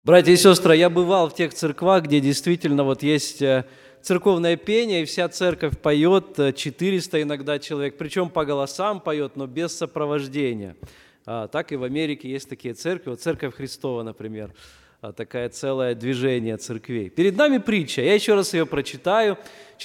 Братья и сестры, я бывал в тех церквах, где действительно вот есть церковное пение, и вся церковь поет, 400 иногда человек, причем по голосам поет, но без сопровождения. Так и в Америке есть такие церкви, вот Церковь Христова, например, такое целое движение церквей. Перед нами притча, я еще раз ее прочитаю,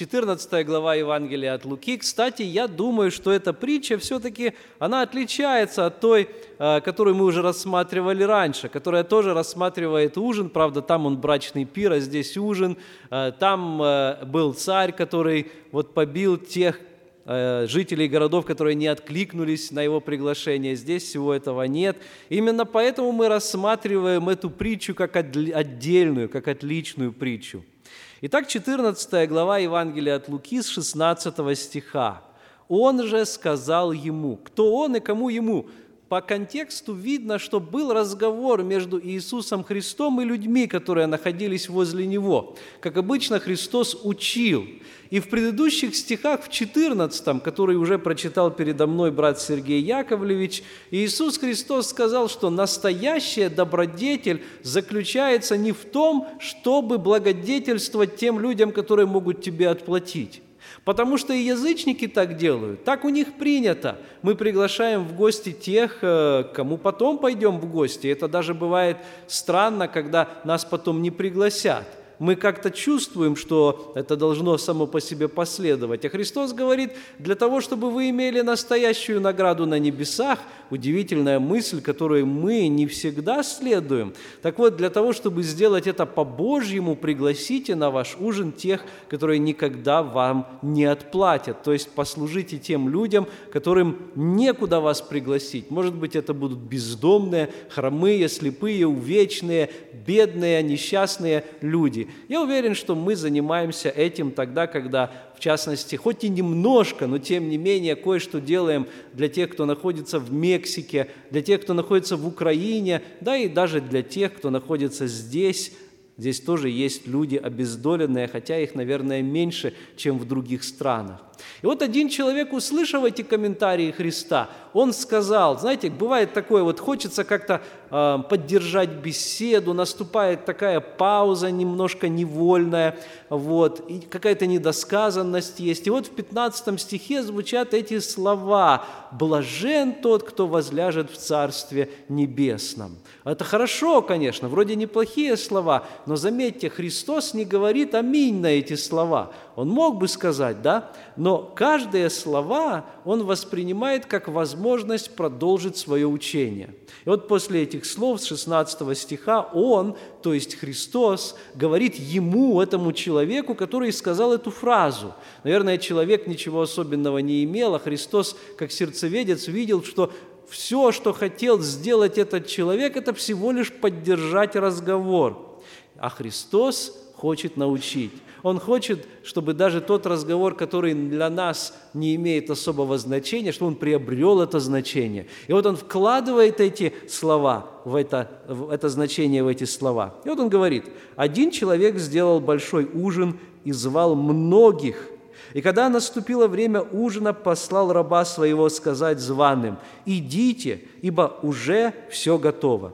14 глава Евангелия от Луки. Кстати, я думаю, что эта притча все-таки, она отличается от той, которую мы уже рассматривали раньше, которая тоже рассматривает ужин, правда, там он брачный пир, а здесь ужин. Там был царь, который вот побил тех жителей городов, которые не откликнулись на его приглашение. Здесь всего этого нет. Именно поэтому мы рассматриваем эту притчу как отдельную, как отличную притчу. Итак, 14 глава Евангелия от Луки с 16 стиха. «Он же сказал ему». Кто он и кому ему? По контексту видно, что был разговор между Иисусом Христом и людьми, которые находились возле Него. Как обычно, Христос учил. И в предыдущих стихах, в 14, который уже прочитал передо мной брат Сергей Яковлевич, Иисус Христос сказал, что настоящая добродетель заключается не в том, чтобы благодетельствовать тем людям, которые могут тебе отплатить. Потому что и язычники так делают, так у них принято. Мы приглашаем в гости тех, кому потом пойдем в гости. Это даже бывает странно, когда нас потом не пригласят. Мы как-то чувствуем, что это должно само по себе последовать. А Христос говорит, для того, чтобы вы имели настоящую награду на небесах, удивительная мысль, которой мы не всегда следуем. Так вот, для того, чтобы сделать это по-божьему, пригласите на ваш ужин тех, которые никогда вам не отплатят. То есть послужите тем людям, которым некуда вас пригласить. Может быть, это будут бездомные, хромые, слепые, увечные, бедные, несчастные люди. Я уверен, что мы занимаемся этим тогда, когда, в частности, хоть и немножко, но тем не менее, кое-что делаем для тех, кто находится в Мексике, для тех, кто находится в Украине, да и даже для тех, кто находится здесь. Здесь тоже есть люди обездоленные, хотя их, наверное, меньше, чем в других странах. И вот один человек, услышав эти комментарии Христа, он сказал, знаете, бывает такое, вот хочется как-то поддержать беседу, наступает такая пауза немножко невольная, вот, и какая-то недосказанность есть. И вот в 15 стихе звучат эти слова: «Блажен тот, кто возляжет в Царстве Небесном». Это хорошо, конечно, вроде неплохие слова, но заметьте, Христос не говорит аминь на эти слова. Он мог бы сказать, да, но каждое слово он воспринимает как возможность продолжить свое учение. И вот после этих слов с 16 стиха он, то есть Христос, говорит ему, этому человеку, который сказал эту фразу. Наверное, человек ничего особенного не имел, а Христос, как сердцеведец, видел, что все, что хотел сделать этот человек, это всего лишь поддержать разговор. А Христос хочет научить. Он хочет, чтобы даже тот разговор, который для нас не имеет особого значения, чтобы он приобрел это значение. И вот он вкладывает эти слова в это значение, в эти слова. И вот он говорит: «Один человек сделал большой ужин и звал многих. И когда наступило время ужина, послал раба своего сказать званым: идите, ибо уже все готово.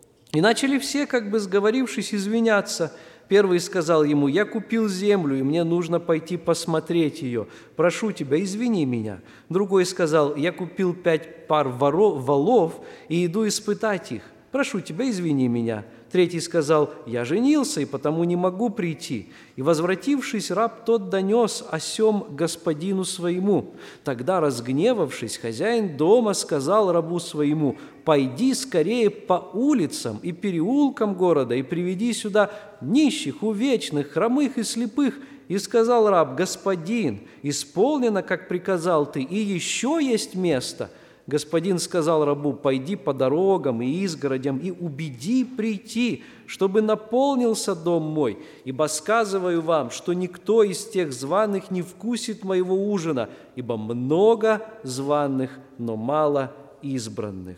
И начали все, как бы сговорившись, извиняться. Первый сказал ему: я купил землю, и мне нужно пойти посмотреть ее. Прошу тебя, извини меня. Другой сказал: я купил 5 пар волов и иду испытать их. Прошу тебя, извини меня. Третий сказал: я женился, и потому не могу прийти. И, возвратившись, раб тот донес о сем господину своему. Тогда, разгневавшись, хозяин дома сказал рабу своему: пойди скорее по улицам и переулкам города и приведи сюда нищих, увечных, хромых и слепых. И сказал раб: господин, исполнено, как приказал ты, и еще есть место. Господин сказал рабу: пойди по дорогам и изгородям и убеди прийти, чтобы наполнился дом мой, ибо сказываю вам, что никто из тех званых не вкусит моего ужина, ибо много званых, но мало избранных».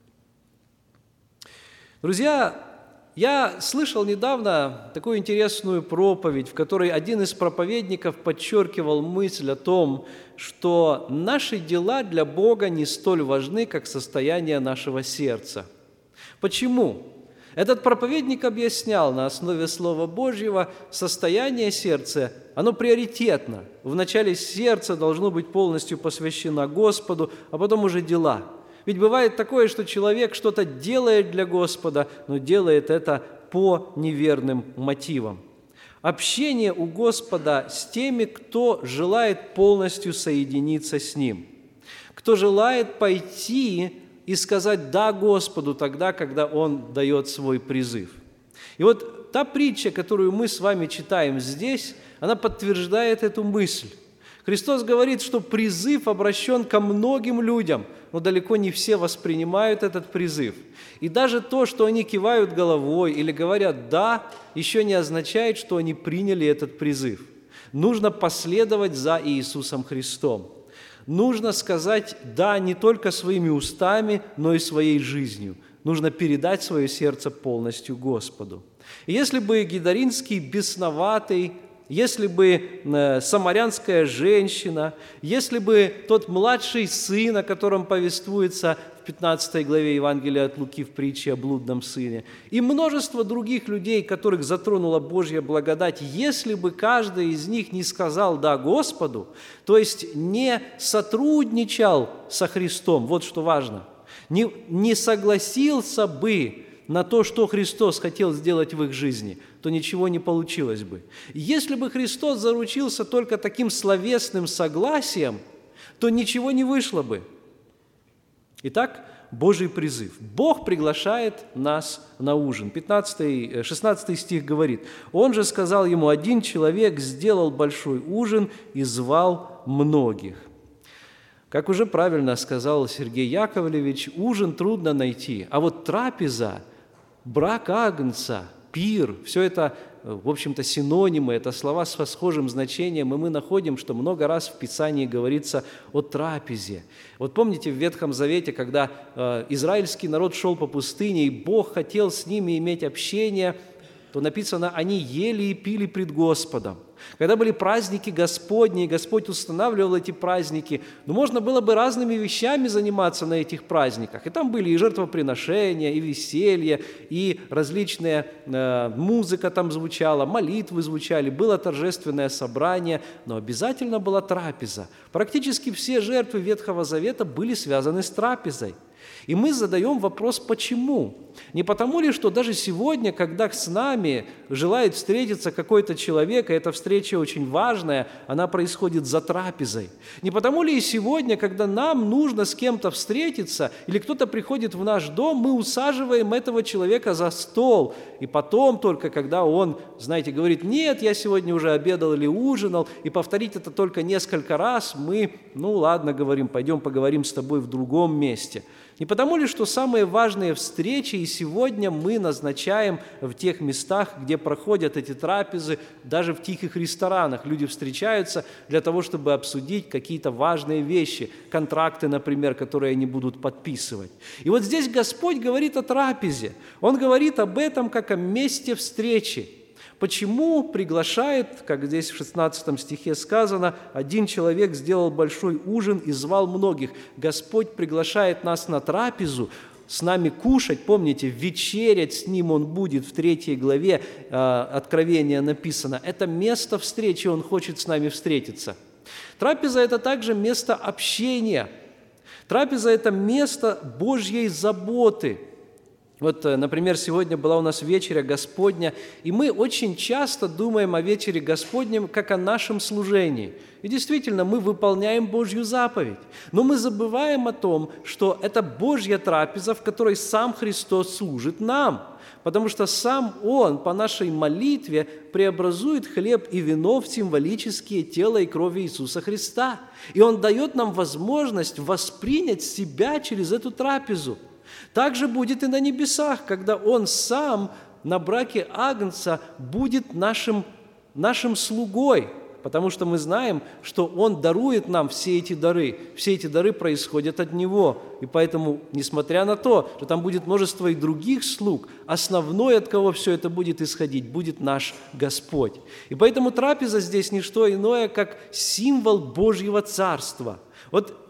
Друзья, я слышал недавно такую интересную проповедь, в которой один из проповедников подчеркивал мысль о том, что наши дела для Бога не столь важны, как состояние нашего сердца. Почему? Этот проповедник объяснял на основе Слова Божьего состояние сердца, оно приоритетно. Вначале сердце должно быть полностью посвящено Господу, а потом уже дела. Ведь бывает такое, что человек что-то делает для Господа, но делает это по неверным мотивам. Общение у Господа с теми, кто желает полностью соединиться с Ним, кто желает пойти и сказать «да» Господу тогда, когда Он дает свой призыв. И вот та притча, которую мы с вами читаем здесь, она подтверждает эту мысль. Христос говорит, что призыв обращен ко многим людям, но далеко не все воспринимают этот призыв. И даже то, что они кивают головой или говорят «да», еще не означает, что они приняли этот призыв. Нужно последовать за Иисусом Христом. Нужно сказать «да» не только своими устами, но и своей жизнью. Нужно передать свое сердце полностью Господу. И если бы гидаринский бесноватый, если бы самарянская женщина, если бы тот младший сын, о котором повествуется в 15 главе Евангелия от Луки в притче о блудном сыне, и множество других людей, которых затронула Божья благодать, если бы каждый из них не сказал «да» Господу, то есть не сотрудничал со Христом, вот что важно, не согласился бы на то, что Христос хотел сделать в их жизни, то ничего не получилось бы. Если бы Христос заручился только таким словесным согласием, то ничего не вышло бы. Итак, Божий призыв. Бог приглашает нас на ужин. 16 стих говорит: «Он же сказал ему: один человек сделал большой ужин и звал многих». Как уже правильно сказал Сергей Яковлевич, ужин трудно найти, а вот трапеза, брак агнца, пир, все это, в общем-то, синонимы, это слова с схожим значением, и мы находим, что много раз в Писании говорится о трапезе. Вот помните в Ветхом Завете, когда израильский народ шел по пустыне, и Бог хотел с ними иметь общение, то написано, они ели и пили пред Господом. Когда были праздники Господни, и Господь устанавливал эти праздники, можно было бы разными вещами заниматься на этих праздниках. И там были и жертвоприношения, и веселье, и различная музыка там звучала, молитвы звучали, было торжественное собрание, но обязательно была трапеза. Практически все жертвы Ветхого Завета были связаны с трапезой. И мы задаем вопрос, почему? Не потому ли, что даже сегодня, когда с нами желает встретиться какой-то человек, и эта встреча очень важная, она происходит за трапезой? Не потому ли и сегодня, когда нам нужно с кем-то встретиться, или кто-то приходит в наш дом, мы усаживаем этого человека за стол, и потом только, когда он, знаете, говорит: «Нет, я сегодня уже обедал или ужинал», и повторить это только несколько раз, мы, ладно, говорим, пойдем поговорим с тобой в другом месте. Не потому ли, что самые важные встречи и сегодня мы назначаем в тех местах, где проходят эти трапезы, даже в тихих ресторанах. Люди встречаются для того, чтобы обсудить какие-то важные вещи, контракты, например, которые они будут подписывать. И вот здесь Господь говорит о трапезе. Он говорит об этом как о месте встречи. Почему приглашает, как здесь в 16 стихе сказано, один человек сделал большой ужин и звал многих. Господь приглашает нас на трапезу, с нами кушать, помните, вечерять с Ним Он будет, в 3 главе Откровения написано. Это место встречи, Он хочет с нами встретиться. Трапеза – это также место общения. Трапеза – это место Божьей заботы. Вот, например, сегодня была у нас вечеря Господня, и мы очень часто думаем о вечере Господнем как о нашем служении. И действительно, мы выполняем Божью заповедь. Но мы забываем о том, что это Божья трапеза, в которой сам Христос служит нам. Потому что сам Он по нашей молитве преобразует хлеб и вино в символические тела и крови Иисуса Христа. И Он дает нам возможность воспринять себя через эту трапезу. Так же будет и на небесах, когда Он сам на браке Агнца будет нашим слугой, потому что мы знаем, что Он дарует нам все эти дары. Все эти дары происходят от Него. И поэтому, несмотря на то, что там будет множество и других слуг, основной, от кого все это будет исходить, будет наш Господь. И поэтому трапеза здесь не что иное, как символ Божьего Царства. Вот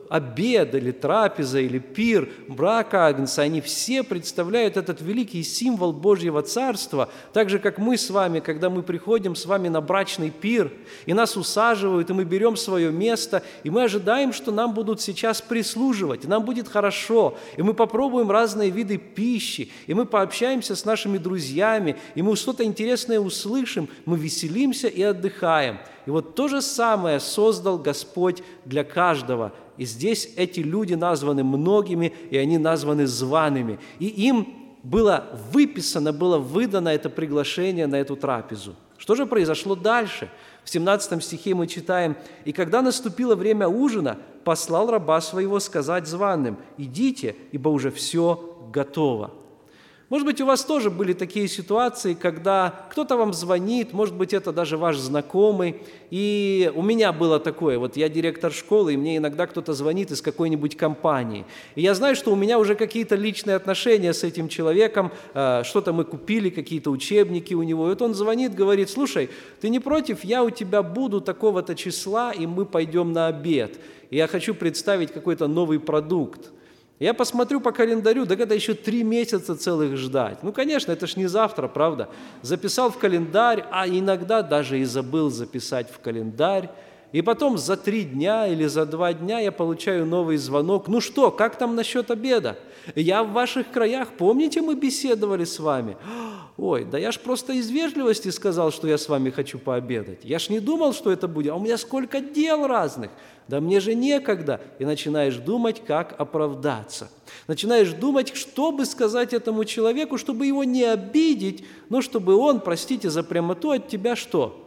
обед или трапеза или пир, брак Агнца, они все представляют этот великий символ Божьего Царства, так же, как мы с вами, когда мы приходим с вами на брачный пир, и нас усаживают, и мы берем свое место, и мы ожидаем, что нам будут сейчас прислуживать, и нам будет хорошо, и мы попробуем разные виды пищи, и мы пообщаемся с нашими друзьями, и мы что-то интересное услышим, мы веселимся и отдыхаем. И вот то же самое создал Господь для каждого. И здесь эти люди названы многими, и они названы зваными. И им было выписано, было выдано это приглашение на эту трапезу. Что же произошло дальше? В 17 стихе мы читаем: «И когда наступило время ужина, послал раба своего сказать званым: идите, ибо уже все готово». Может быть, у вас тоже были такие ситуации, когда кто-то вам звонит, может быть, это даже ваш знакомый. И у меня было такое, вот я директор школы, и мне иногда кто-то звонит из какой-нибудь компании. И я знаю, что у меня уже какие-то личные отношения с этим человеком, что-то мы купили, какие-то учебники у него. И вот он звонит, говорит: слушай, ты не против, я у тебя буду такого-то числа, и мы пойдем на обед. И я хочу представить какой-то новый продукт. Я посмотрю по календарю, так это еще 3 месяца целых ждать. Ну, конечно, это ж не завтра, правда? Записал в календарь, а иногда даже и забыл записать в календарь. И потом за 3 дня или за 2 дня я получаю новый звонок. Ну что, как там насчет обеда? Я в ваших краях, помните, мы беседовали с вами? Ой, да я ж просто из вежливости сказал, что я с вами хочу пообедать. Я ж не думал, что это будет. А у меня сколько дел разных. Да мне же некогда. И начинаешь думать, как оправдаться. Начинаешь думать, что бы сказать этому человеку, чтобы его не обидеть, но чтобы он, простите за прямоту, от тебя что?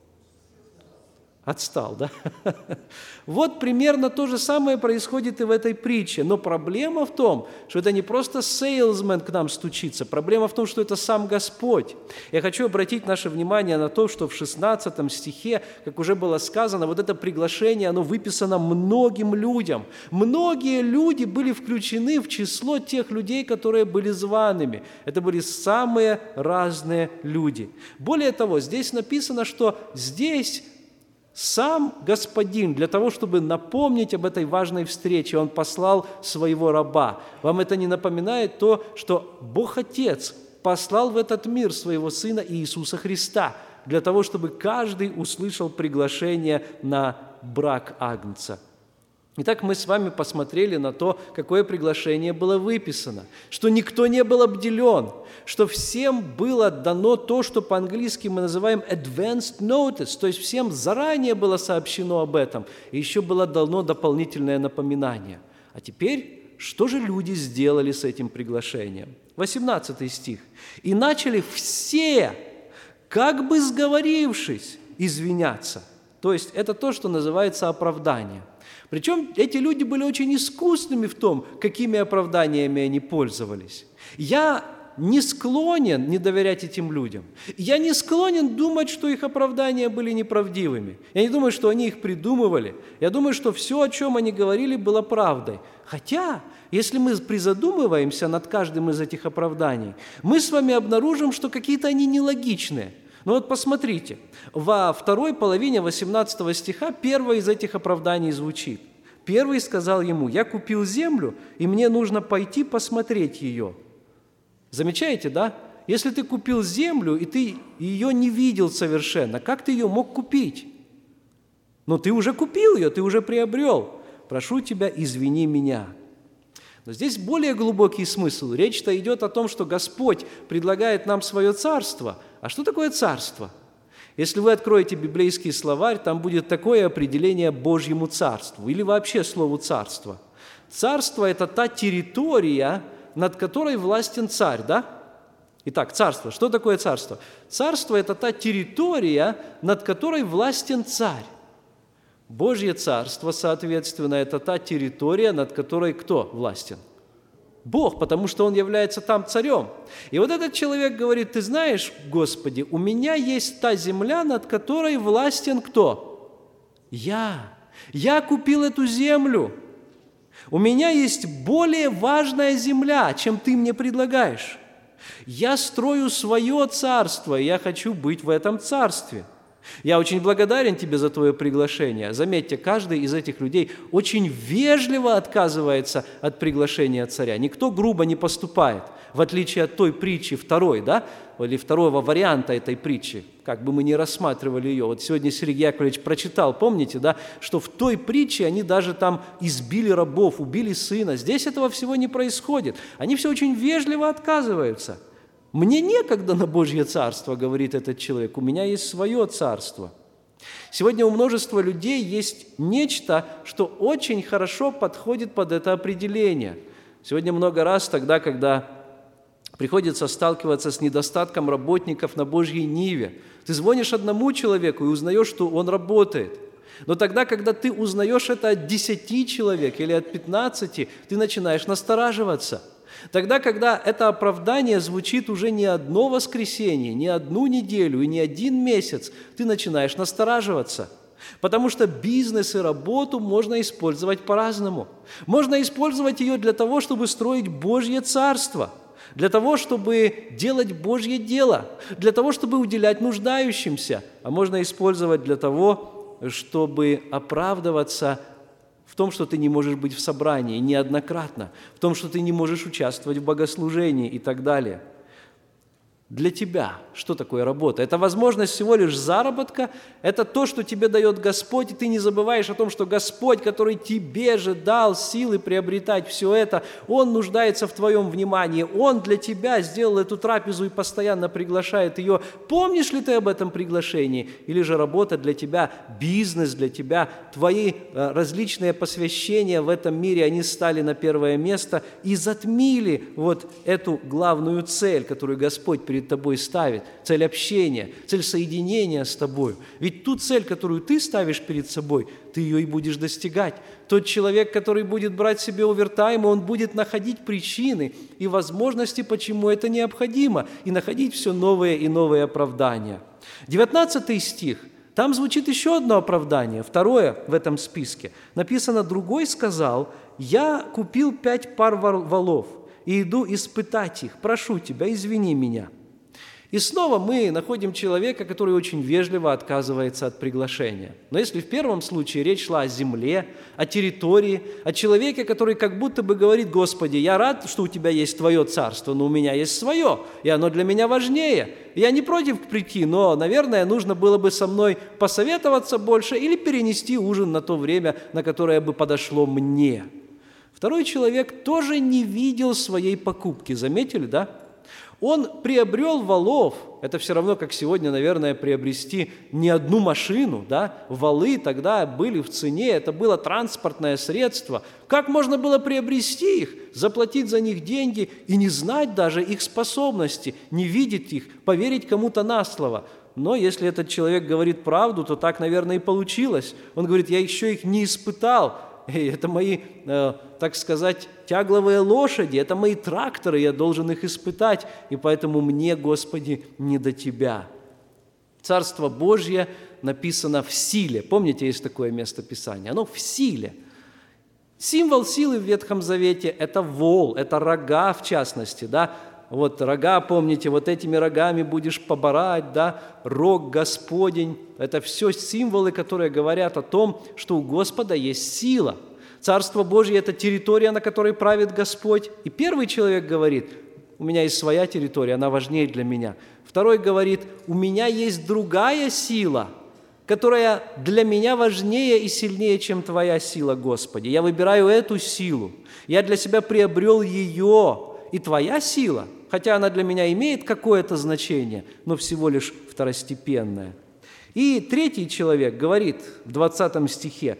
Отстал, да? Вот примерно то же самое происходит и в этой притче. Но проблема в том, что это не просто сейлсмен к нам стучится, проблема в том, что это сам Господь. Я хочу обратить наше внимание на то, что в 16 стихе, как уже было сказано, вот это приглашение, оно выписано многим людям. Многие люди были включены в число тех людей, которые были зваными. Это были самые разные люди. Более того, здесь написано, что здесь сам Господин, для того, чтобы напомнить об этой важной встрече, Он послал своего раба. Вам это не напоминает то, что Бог Отец послал в этот мир своего Сына Иисуса Христа, для того, чтобы каждый услышал приглашение на брак Агнца? Итак, мы с вами посмотрели на то, какое приглашение было выписано, что никто не был обделен, что всем было дано то, что по-английски мы называем advanced notice, то есть всем заранее было сообщено об этом, и еще было дано дополнительное напоминание. А теперь, что же люди сделали с этим приглашением? 18 стих. «И начали все, как бы сговорившись, извиняться». То есть это то, что называется оправдание. Причем эти люди были очень искусными в том, какими оправданиями они пользовались. Я не склонен не доверять этим людям. Я не склонен думать, что их оправдания были неправдивыми. Я не думаю, что они их придумывали. Я думаю, что все, о чем они говорили, было правдой. Хотя, если мы призадумываемся над каждым из этих оправданий, мы с вами обнаружим, что какие-то они нелогичные. Но вот посмотрите, во второй половине 18 стиха первое из этих оправданий звучит. Первый сказал ему: «Я купил землю, и мне нужно пойти посмотреть ее». Замечаете, да? Если ты купил землю, и ты ее не видел совершенно, как ты ее мог купить? Но ты уже купил ее, ты уже приобрел. Прошу тебя, извини меня. Но здесь более глубокий смысл. Речь-то идет о том, что Господь предлагает нам свое царство. А что такое царство? Если вы откроете библейский словарь, там будет такое определение Божьему царству или вообще слову «царство». Царство – это та территория, над которой властен царь, да? Итак, царство. Что такое царство? Царство – это та территория, над которой властен царь. Божье царство, соответственно, это та территория, над которой кто властен? Бог, потому что Он является там царем. И вот этот человек говорит: ты знаешь, Господи, у меня есть та земля, над которой властен кто? Я. Я купил эту землю. У меня есть более важная земля, чем ты мне предлагаешь. Я строю свое царство, и я хочу быть в этом царстве. Я очень благодарен тебе за твое приглашение. Заметьте, каждый из этих людей очень вежливо отказывается от приглашения царя. Никто грубо не поступает, в отличие от той притчи второй, да, или второго варианта этой притчи, как бы мы ни рассматривали ее. Вот сегодня Сергей Яковлевич прочитал, помните, да, что в той притче они даже там избили рабов, убили сына. Здесь этого всего не происходит. Они все очень вежливо отказываются. «Мне некогда на Божье царство», — говорит этот человек, — «у меня есть свое царство». Сегодня у множества людей есть нечто, что очень хорошо подходит под это определение. Сегодня много раз тогда, когда приходится сталкиваться с недостатком работников на Божьей ниве, ты звонишь одному человеку и узнаешь, что он работает. Но тогда, когда ты узнаешь это от 10 человек или от 15, ты начинаешь настораживаться. Тогда, когда это оправдание звучит уже не одно воскресенье, не одну неделю и не один месяц, ты начинаешь настораживаться. Потому что бизнес и работу можно использовать по-разному. Можно использовать ее для того, чтобы строить Божье царство, для того, чтобы делать Божье дело, для того, чтобы уделять нуждающимся, а можно использовать для того, чтобы оправдываться в том, что ты не можешь быть в собрании неоднократно, в том, что ты не можешь участвовать в богослужении и так далее. Для тебя что такое работа? Это возможность всего лишь заработка, это то, что тебе дает Господь, и ты не забываешь о том, что Господь, который тебе же дал силы приобретать все это, Он нуждается в твоем внимании, Он для тебя сделал эту трапезу и постоянно приглашает ее. Помнишь ли ты об этом приглашении? Или же работа для тебя, бизнес для тебя, твои различные посвящения в этом мире, они стали на первое место и затмили вот эту главную цель, которую Господь перед тобой ставит, цель общения, цель соединения с тобой. Ведь ту цель, которую ты ставишь перед собой, ты ее и будешь достигать. Тот человек, который будет брать себе овертайм, он будет находить причины и возможности, почему это необходимо, и находить все новые и новые оправдания. 19 стих. Там звучит еще одно оправдание, второе в этом списке. Написано: «Другой сказал: я купил 5 пар волов и иду испытать их. Прошу тебя, извини меня». И снова мы находим человека, который очень вежливо отказывается от приглашения. Но если в первом случае речь шла о земле, о территории, о человеке, который как будто бы говорит: «Господи, я рад, что у Тебя есть Твое царство, но у меня есть свое, и оно для меня важнее. Я не против прийти, но, наверное, нужно было бы со мной посоветоваться больше или перенести ужин на то время, на которое бы подошло мне». Второй человек тоже не видел своей покупки. Заметили, да? Он приобрел волов. Это все равно, как сегодня, наверное, приобрести не одну машину, да? Валы тогда были в цене, это было транспортное средство. Как можно было приобрести их, заплатить за них деньги и не знать даже их способности, не видеть их, поверить кому-то на слово? Но если этот человек говорит правду, то так, наверное, и получилось. Он говорит: я еще их не испытал. Это мои, так сказать, тягловые лошади, это мои тракторы, я должен их испытать, и поэтому мне, Господи, не до Тебя. Царство Божье написано в силе. Помните, есть такое место Писания? Оно в силе. Символ силы в Ветхом Завете – это вол, это рога в частности, да? Вот рога, помните, вот этими рогами будешь поборать, да, рог Господень. Это все символы, которые говорят о том, что у Господа есть сила. Царство Божье – это территория, на которой правит Господь. И первый человек говорит: у меня есть своя территория, она важнее для меня. Второй говорит: у меня есть другая сила, которая для меня важнее и сильнее, чем Твоя сила, Господи. Я выбираю эту силу, я для себя приобрел ее. И Твоя сила, хотя она для меня имеет какое-то значение, но всего лишь второстепенное. И третий человек говорит в 20 стихе,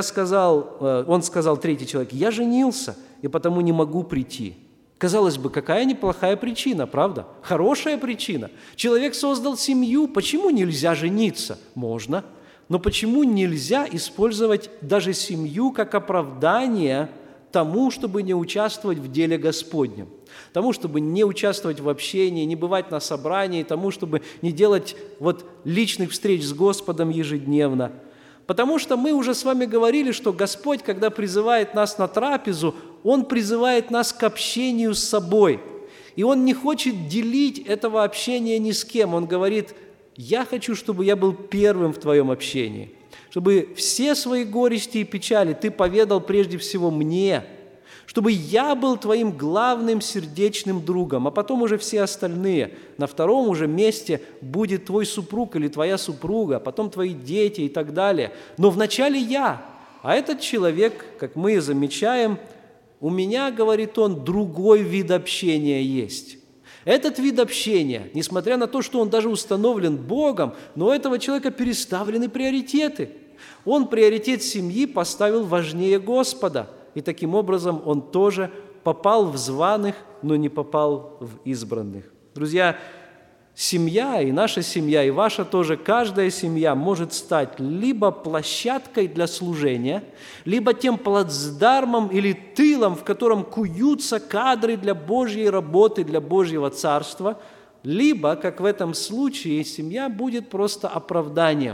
он сказал, третий человек: я женился, и потому не могу прийти. Казалось бы, какая неплохая причина, правда? Хорошая причина. Человек создал семью, почему нельзя жениться? Можно. Но почему нельзя использовать даже семью как оправдание тому, чтобы не участвовать в деле Господнем, тому, чтобы не участвовать в общении, не бывать на собрании, тому, чтобы не делать личных встреч с Господом ежедневно? Потому что мы уже с вами говорили, что Господь, когда призывает нас на трапезу, Он призывает нас к общению с собой. И Он не хочет делить этого общения ни с кем. Он говорит: Я хочу, чтобы я был первым в твоем общении, чтобы все свои горести и печали ты поведал прежде всего мне, чтобы я был твоим главным сердечным другом, а потом уже все остальные. На втором уже месте будет твой супруг или твоя супруга, потом твои дети и так далее. Но вначале я. А этот человек, как мы замечаем, у меня, говорит он, другой вид общения есть. Этот вид общения, несмотря на то, что он даже установлен Богом, но у этого человека переставлены приоритеты. Он приоритет семьи поставил важнее Господа. И таким образом он тоже попал в званых, но не попал в избранных. Друзья, семья, и наша семья, и ваша тоже, каждая семья может стать либо площадкой для служения, либо тем плацдармом или тылом, в котором куются кадры для Божьей работы, для Божьего Царства, либо, как в этом случае, семья будет просто оправданием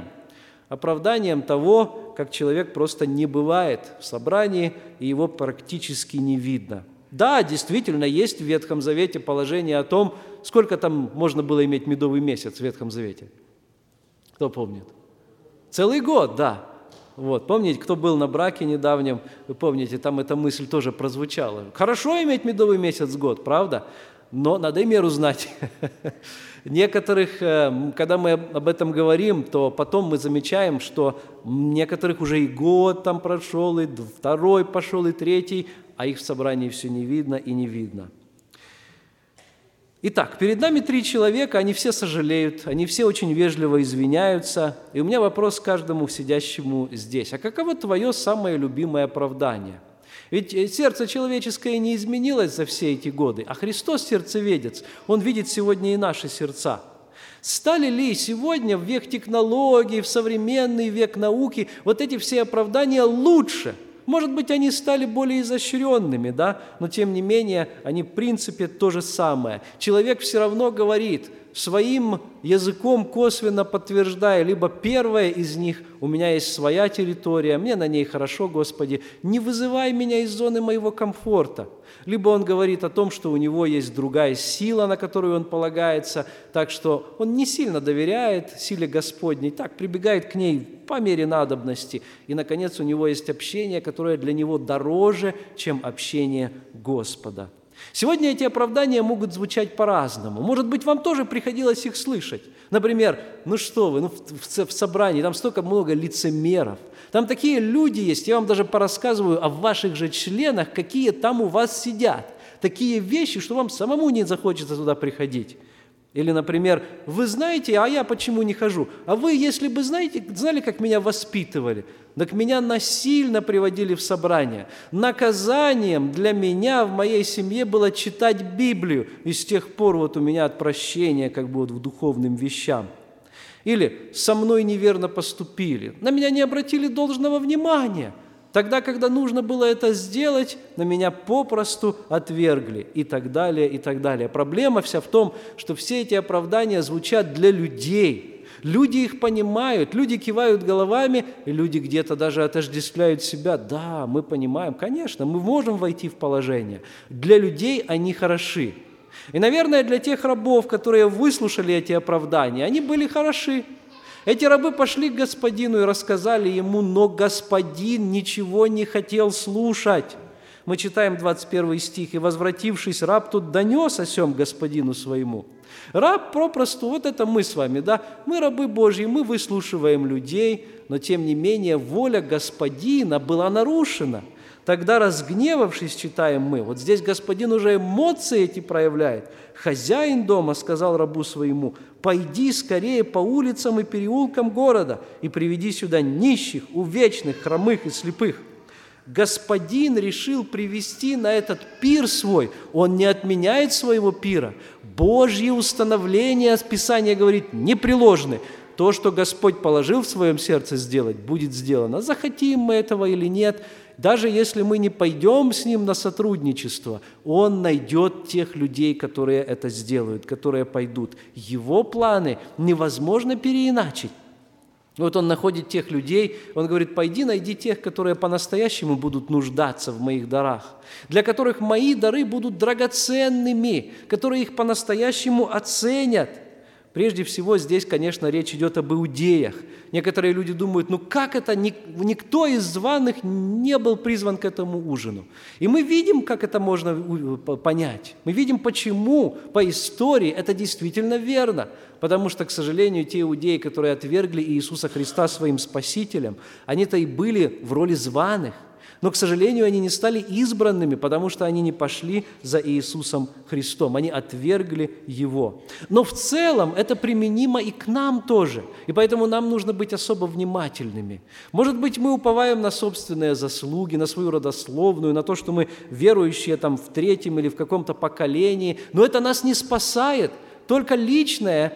того, как человек просто не бывает в собрании, и его практически не видно. Да, действительно, есть в Ветхом Завете положение о том, сколько там можно было иметь медовый месяц в Ветхом Завете. Кто помнит? Целый год, да. Вот. Помните, кто был на браке недавнем, вы помните, там эта мысль тоже прозвучала. Хорошо иметь медовый месяц в год, правда? Но надо и меру знать. Некоторых, когда мы об этом говорим, то потом мы замечаем, что некоторых уже и год там прошел, и второй пошел, и третий, а их в собрании все не видно и не видно. Итак, перед нами 3 человека, они все сожалеют, они все очень вежливо извиняются. И у меня вопрос к каждому сидящему здесь. А каково твое самое любимое оправдание? Ведь сердце человеческое не изменилось за все эти годы, а Христос сердцеведец, Он видит сегодня и наши сердца. Стали ли сегодня в век технологий, в современный век науки вот эти все оправдания лучше? Может быть, они стали более изощренными, да? Но тем не менее, они в принципе то же самое. Человек все равно говорит, своим языком косвенно подтверждая, либо первое из них, у меня есть своя территория, мне на ней хорошо, Господи, не вызывай меня из зоны моего комфорта. Либо он говорит о том, что у него есть другая сила, на которую он полагается, так что он не сильно доверяет силе Господней, так прибегает к ней по мере надобности. И, наконец, у него есть общение, которое для него дороже, чем общение Господа. Сегодня эти оправдания могут звучать по-разному. Может быть, вам тоже приходилось их слышать. Например, ну что вы, в собрании там столько много лицемеров. Там такие люди есть, я вам даже порассказываю о ваших же членах, какие там у вас сидят. Такие вещи, что вам самому не захочется туда приходить. Или, например, вы знаете, а я почему не хожу? А вы, если бы знали, как меня воспитывали, так меня насильно приводили в собрание. Наказанием для меня в моей семье было читать Библию, и с тех пор вот у меня отвращение как бы вот к духовным вещам. Или со мной неверно поступили, на меня не обратили должного внимания. Тогда, когда нужно было это сделать, на меня попросту отвергли и так далее, и так далее. Проблема вся в том, что все эти оправдания звучат для людей. Люди их понимают, люди кивают головами, и люди где-то даже отождествляют себя. Да, мы понимаем, конечно, мы можем войти в положение. Для людей они хороши. И, наверное, для тех рабов, которые выслушали эти оправдания, они были хороши. Эти рабы пошли к господину и рассказали ему, но господин ничего не хотел слушать. Мы читаем 21 стих, «И, возвратившись, раб тут донес о сем господину своему». Раб попросту, вот это мы с вами, да, мы рабы Божьи, мы выслушиваем людей, но тем не менее воля господина была нарушена. Тогда, разгневавшись, читаем мы, вот здесь господин уже эмоции эти проявляет. Хозяин дома сказал рабу своему, «Пойди скорее по улицам и переулкам города и приведи сюда нищих, увечных, хромых и слепых». Господин решил привести на этот пир свой, он не отменяет своего пира. Божьи установления, Писание говорит, непреложны. То, что Господь положил в своем сердце сделать, будет сделано. Захотим мы этого или нет, даже если мы не пойдем с Ним на сотрудничество, Он найдет тех людей, которые это сделают, которые пойдут. Его планы невозможно переиначить. Вот Он находит тех людей, Он говорит, пойди найди тех, которые по-настоящему будут нуждаться в моих дарах, для которых мои дары будут драгоценными, которые их по-настоящему оценят. Прежде всего, здесь, конечно, речь идет об иудеях. Некоторые люди думают, ну как это никто из званых не был призван к этому ужину? И мы видим, как это можно понять. Мы видим, почему по истории это действительно верно. Потому что, к сожалению, те иудеи, которые отвергли Иисуса Христа своим Спасителем, они-то и были в роли званых. Но, к сожалению, они не стали избранными, потому что они не пошли за Иисусом Христом, они отвергли Его. Но в целом это применимо и к нам тоже, и поэтому нам нужно быть особо внимательными. Может быть, мы уповаем на собственные заслуги, на свою родословную, на то, что мы верующие там в третьем или в каком-то поколении, но это нас не спасает, только личное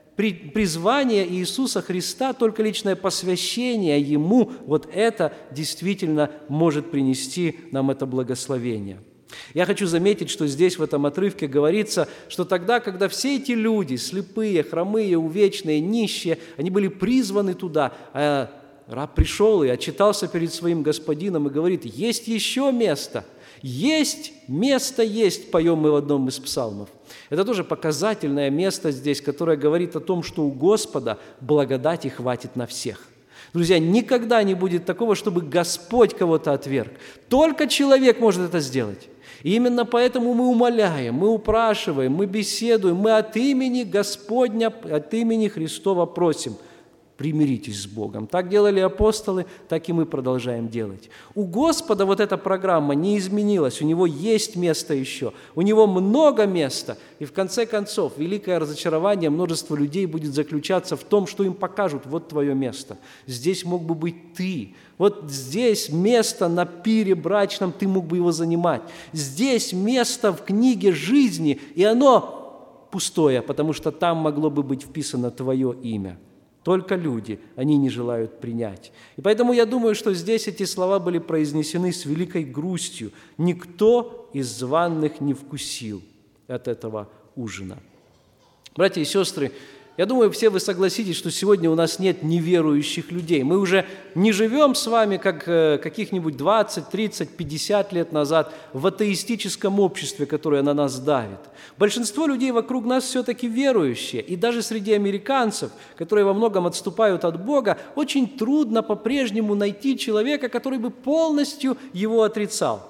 призвание Иисуса Христа, только личное посвящение Ему, вот это действительно может принести нам это благословение. Я хочу заметить, что здесь в этом отрывке говорится, что тогда, когда все эти люди, слепые, хромые, увечные, нищие, они были призваны туда, а раб пришел и отчитался перед своим господином и говорит, есть еще место, есть место, есть, поем мы в одном из псалмов. Это тоже показательное место здесь, которое говорит о том, что у Господа благодати хватит на всех. Друзья, никогда не будет такого, чтобы Господь кого-то отверг. Только человек может это сделать. И именно поэтому мы умоляем, мы упрашиваем, мы беседуем, мы от имени Господня, от имени Христова просим – примиритесь с Богом. Так делали апостолы, так и мы продолжаем делать. У Господа вот эта программа не изменилась, у Него есть место еще, у Него много места, и в конце концов великое разочарование множества людей будет заключаться в том, что им покажут, вот твое место, здесь мог бы быть ты, вот здесь место на пире брачном, ты мог бы его занимать, здесь место в книге жизни, и оно пустое, потому что там могло бы быть вписано твое имя. Только люди, они не желают принять. И поэтому я думаю, что здесь эти слова были произнесены с великой грустью. Никто из званых не вкусил от этого ужина. Братья и сестры, я думаю, все вы согласитесь, что сегодня у нас нет неверующих людей. Мы уже не живем с вами, как каких-нибудь 20, 30, 50 лет назад в атеистическом обществе, которое на нас давит. Большинство людей вокруг нас все-таки верующие. И даже среди американцев, которые во многом отступают от Бога, очень трудно по-прежнему найти человека, который бы полностью его отрицал.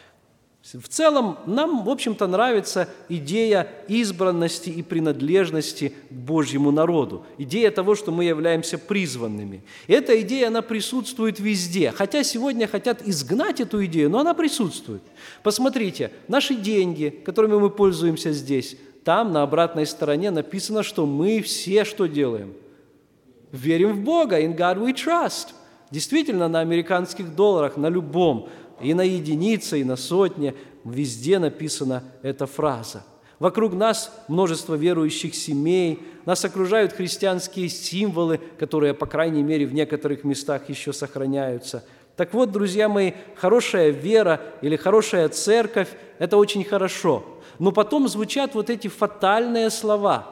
В целом, нам, в общем-то, нравится идея избранности и принадлежности к Божьему народу. Идея того, что мы являемся призванными. И эта идея, она присутствует везде. Хотя сегодня хотят изгнать эту идею, но она присутствует. Посмотрите, наши деньги, которыми мы пользуемся здесь, там, на обратной стороне, написано, что мы все что делаем? Верим в Бога. In God we trust. Действительно, на американских долларах, на любом, и на единице, и на сотне, везде написана эта фраза. Вокруг нас множество верующих семей, нас окружают христианские символы, которые, по крайней мере, в некоторых местах еще сохраняются. Так вот, друзья мои, хорошая вера или хорошая церковь – это очень хорошо. Но потом звучат вот эти фатальные слова.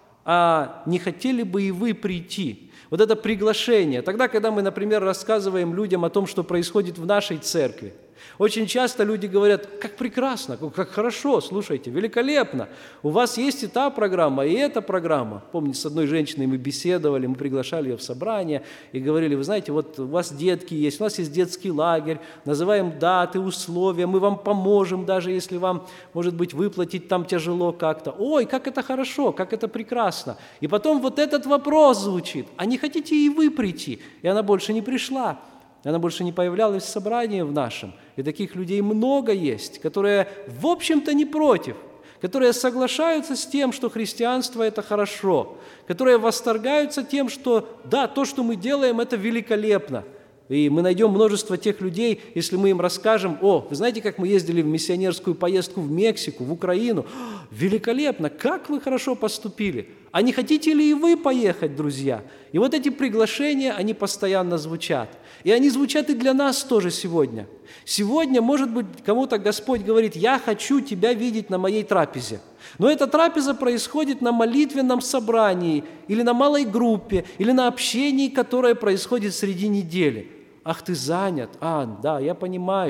А не хотели бы и вы прийти? Вот это приглашение. Тогда, когда мы, например, рассказываем людям о том, что происходит в нашей церкви, очень часто люди говорят, как прекрасно, как хорошо, слушайте, великолепно. У вас есть и та программа, и эта программа. Помните, с одной женщиной мы беседовали, мы приглашали ее в собрание и говорили, вы знаете, вот у вас детки есть, у нас есть детский лагерь, называем даты, условия, мы вам поможем, даже если вам, может быть, выплатить там тяжело как-то. Ой, как это хорошо, как это прекрасно. И потом вот этот вопрос звучит, а не хотите и вы прийти? И она больше не пришла. Она больше не появлялась в собрании в нашем. И таких людей много есть, которые, в общем-то, не против, которые соглашаются с тем, что христианство – это хорошо, которые восторгаются тем, что, да, то, что мы делаем, это великолепно. И мы найдем множество тех людей, если мы им расскажем, о, вы знаете, как мы ездили в миссионерскую поездку в Мексику, в Украину? Великолепно! Как вы хорошо поступили! А не хотите ли и вы поехать, друзья? И вот эти приглашения, они постоянно звучат. И они звучат и для нас тоже сегодня. Сегодня, может быть, кому-то Господь говорит, я хочу тебя видеть на моей трапезе. Но эта трапеза происходит на молитвенном собрании, или на малой группе, или на общении, которое происходит среди недели. Ах, ты занят. Да, я понимаю.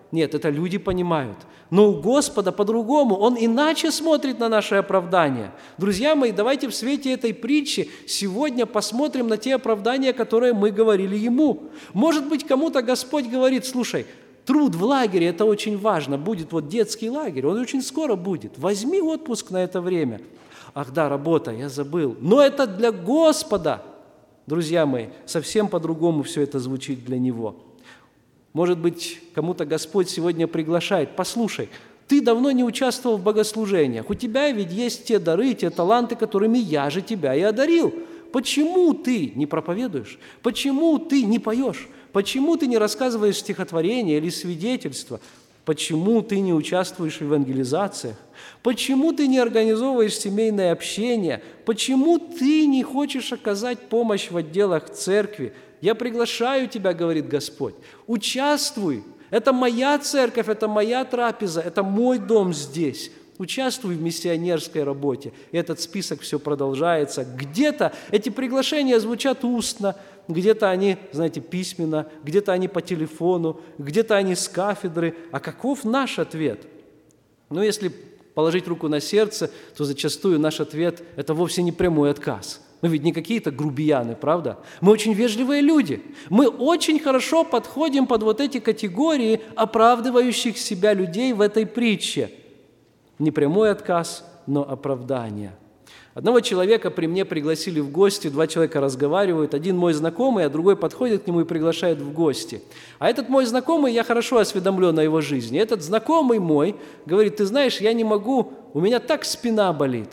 Нет, это люди понимают. Но у Господа по-другому. Он иначе смотрит на наше оправдание. Друзья мои, давайте в свете этой притчи сегодня посмотрим на те оправдания, которые мы говорили Ему. Может быть, кому-то Господь говорит: слушай, труд в лагере – это очень важно. Будет вот детский лагерь, он очень скоро будет. Возьми отпуск на это время. Ах да, работа, я забыл. Но это для Господа. Друзья мои, совсем по-другому все это звучит для Него. Может быть, кому-то Господь сегодня приглашает: послушай, ты давно не участвовал в богослужениях, у тебя ведь есть те дары, те таланты, которыми я же тебя и одарил. Почему ты не проповедуешь? Почему ты не поешь? Почему ты не рассказываешь стихотворения или свидетельства? Почему ты не участвуешь в евангелизациях? Почему ты не организовываешь семейное общение? Почему ты не хочешь оказать помощь в отделах церкви? Я приглашаю тебя, говорит Господь, участвуй. Это моя церковь, это моя трапеза, это мой дом здесь. Участвуй в миссионерской работе. И этот список все продолжается. Где-то эти приглашения звучат устно, где-то они, знаете, письменно, где-то они по телефону, где-то они с кафедры. А каков наш ответ? Ну, если положить руку на сердце, то зачастую наш ответ – это вовсе не прямой отказ. Мы ведь не какие-то грубияны, правда? Мы очень вежливые люди. Мы очень хорошо подходим под вот эти категории оправдывающих себя людей в этой притче. Не прямой отказ, но оправдание. Одного человека при мне пригласили в гости, 2 человека разговаривают, один мой знакомый, а другой подходит к нему и приглашает в гости. А этот мой знакомый, я хорошо осведомлен о его жизни. Этот знакомый мой говорит: ты знаешь, я не могу, у меня так спина болит.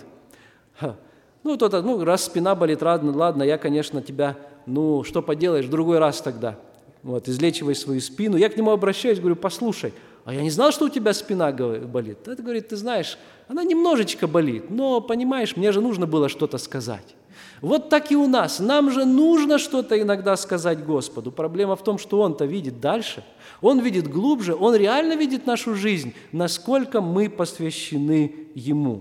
Раз спина болит, ладно, я, конечно, тебя, что поделаешь, в другой раз тогда. Излечивай свою спину. Я к нему обращаюсь, говорю: послушай, а я не знал, что у тебя спина болит. Это, говорит, ты знаешь, она немножечко болит, но, понимаешь, мне же нужно было что-то сказать. Вот так и у нас. Нам же нужно что-то иногда сказать Господу. Проблема в том, что Он-то видит дальше, Он видит глубже, Он реально видит нашу жизнь, насколько мы посвящены Ему.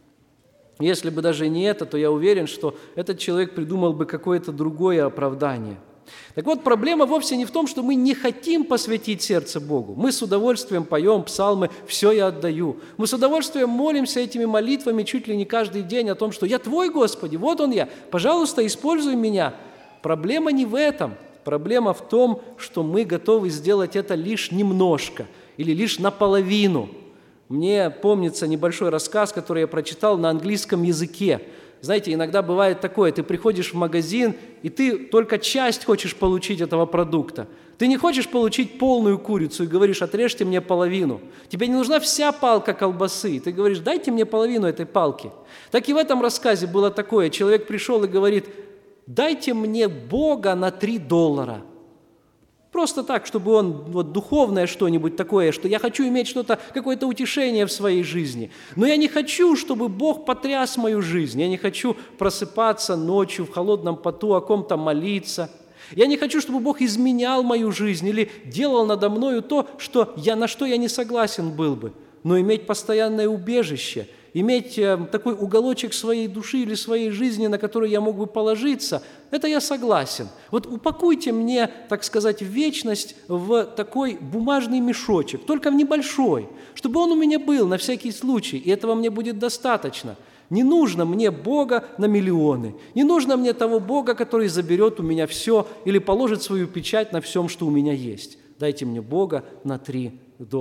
Если бы даже не это, то я уверен, что этот человек придумал бы какое-то другое оправдание. Так вот, проблема вовсе не в том, что мы не хотим посвятить сердце Богу. Мы с удовольствием поем псалмы «Все я отдаю». Мы с удовольствием молимся этими молитвами чуть ли не каждый день о том, что «Я Твой, Господи, вот Он я, пожалуйста, используй меня». Проблема не в этом. Проблема в том, что мы готовы сделать это лишь немножко или лишь наполовину. Мне помнится небольшой рассказ, который я прочитал на английском языке. Знаете, иногда бывает такое: ты приходишь в магазин, и ты только часть хочешь получить этого продукта. Ты не хочешь получить полную курицу и говоришь: отрежьте мне половину. Тебе не нужна вся палка колбасы. Ты говоришь: дайте мне половину этой палки. Так и в этом рассказе было такое. Человек пришел и говорит: дайте мне Бога на $3. Просто так, чтобы он духовное что-нибудь такое, что я хочу иметь что-то, какое-то утешение в своей жизни. Но я не хочу, чтобы Бог потряс мою жизнь. Я не хочу просыпаться ночью в холодном поту, о ком-то молиться. Я не хочу, чтобы Бог изменял мою жизнь или делал надо мною то, на что я не согласен был бы. Но иметь постоянное убежище, иметь такой уголочек своей души или своей жизни, на который я мог бы положиться, это я согласен. Вот упакуйте мне, так сказать, вечность в такой бумажный мешочек, только в небольшой, чтобы он у меня был на всякий случай, и этого мне будет достаточно. Не нужно мне Бога на миллионы, не нужно мне того Бога, который заберет у меня все или положит свою печать на всем, что у меня есть. Дайте мне Бога на $3.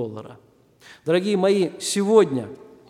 Дорогие мои, сегодня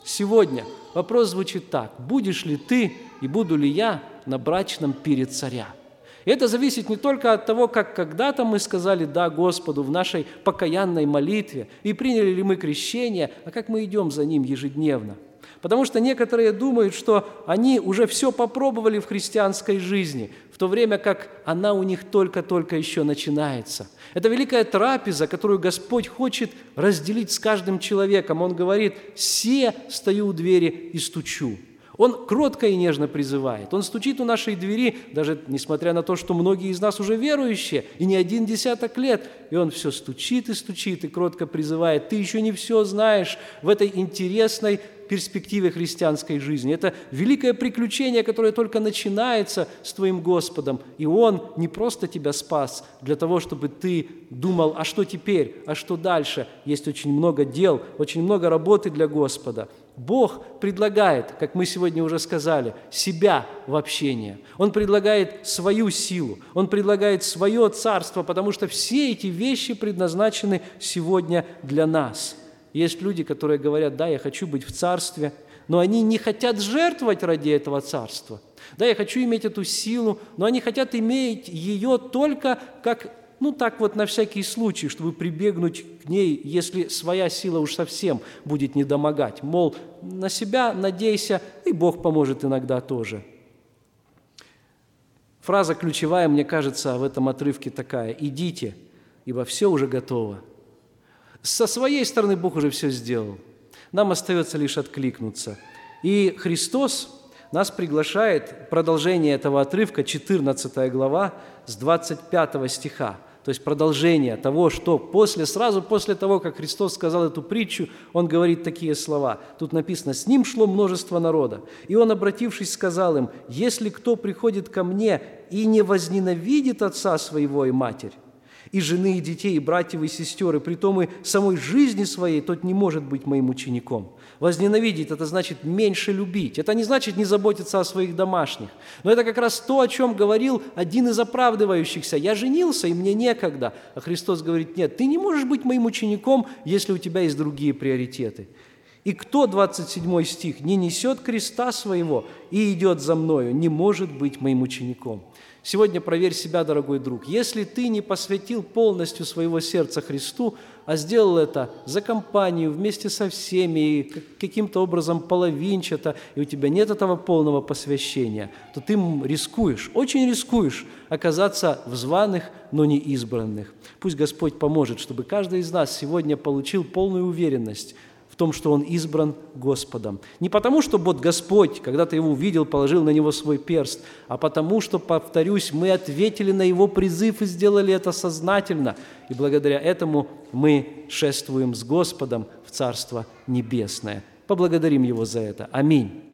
вопрос звучит так: будешь ли ты и буду ли я на брачном пире царя? И это зависит не только от того, как когда-то мы сказали «да» Господу в нашей покаянной молитве и приняли ли мы крещение, а как мы идем за Ним ежедневно. Потому что некоторые думают, что они уже все попробовали в христианской жизни, в то время как она у них только-только еще начинается. Это великая трапеза, которую Господь хочет разделить с каждым человеком. Он говорит: «Се стою у двери и стучу». Он кротко и нежно призывает. Он стучит у нашей двери, даже несмотря на то, что многие из нас уже верующие, и не 1 десяток лет. И Он все стучит и кротко призывает. Ты еще не все знаешь в этой интересной перспективе христианской жизни. Это великое приключение, которое только начинается с твоим Господом. И Он не просто тебя спас для того, чтобы ты думал, а что теперь, а что дальше. Есть очень много дел, очень много работы для Господа. Бог предлагает, как мы сегодня уже сказали, себя в общение. Он предлагает свою силу, Он предлагает свое царство, потому что все эти вещи предназначены сегодня для нас. Есть люди, которые говорят, да, я хочу быть в царстве, но они не хотят жертвовать ради этого царства. Да, я хочу иметь эту силу, но они хотят иметь ее только как, так вот на всякий случай, чтобы прибегнуть к ней, если своя сила уж совсем будет недомогать. Мол, на себя надейся, и Бог поможет иногда тоже. Фраза ключевая, мне кажется, в этом отрывке такая: «Идите, ибо все уже готово». Со своей стороны Бог уже все сделал. Нам остается лишь откликнуться. И Христос нас приглашает, продолжение этого отрывка, 14 глава, с 25 стиха. То есть продолжение того, что сразу после того, как Христос сказал эту притчу, Он говорит такие слова. Тут написано: «С Ним шло множество народа, и Он, обратившись, сказал им: если кто приходит ко Мне и не возненавидит отца своего и матерь, и жены, и детей, и братьев, и сестер, и притом и самой жизни своей, тот не может быть моим учеником». Возненавидеть – это значит меньше любить. Это не значит не заботиться о своих домашних. Но это как раз то, о чем говорил один из оправдывающихся. «Я женился, и мне некогда». А Христос говорит: нет, ты не можешь быть моим учеником, если у тебя есть другие приоритеты. «И кто, 27 стих, не несет креста своего и идет за мною, не может быть моим учеником». Сегодня проверь себя, дорогой друг. Если ты не посвятил полностью своего сердца Христу, а сделал это за компанию, вместе со всеми, и каким-то образом половинчато, и у тебя нет этого полного посвящения, то ты рискуешь, очень рискуешь оказаться в званых, но не избранных. Пусть Господь поможет, чтобы каждый из нас сегодня получил полную уверенность в том, что он избран Господом. Не потому, что вот Господь, когда ты его увидел, положил на него свой перст, а потому, что, повторюсь, мы ответили на его призыв и сделали это сознательно. И благодаря этому мы шествуем с Господом в Царство Небесное. Поблагодарим Его за это. Аминь.